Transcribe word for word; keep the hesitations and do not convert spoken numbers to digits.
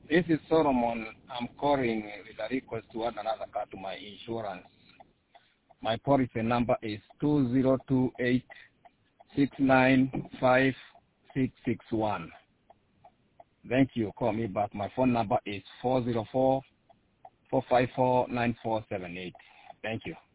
This is Solomon. I'm calling with a request to add another car to my insurance. My policy number is two zero two eight six nine five six six one. Thank you. Call me back. My phone number is four zero four, four five four, nine four seven eight. Thank you.